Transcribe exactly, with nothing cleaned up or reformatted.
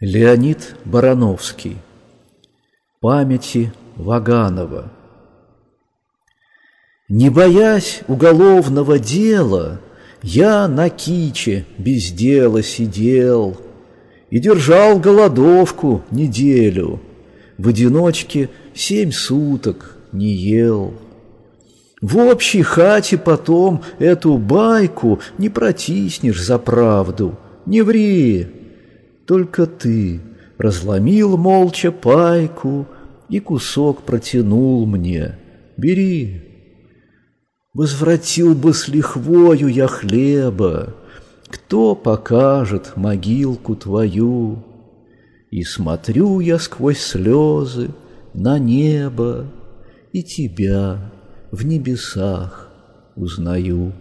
Леонид Барановский. Памяти Ваганова. Не боясь уголовного дела, я на киче без дела сидел и держал голодовку неделю, в одиночке семь суток не ел. В общей хате потом эту байку не протиснешь за правду, не ври. Только ты разломил молча пайку и кусок протянул мне. Бери. Возвратил бы с лихвою я хлеба, кто покажет могилку твою? И смотрю я сквозь слезы на небо, и тебя в небесах узнаю.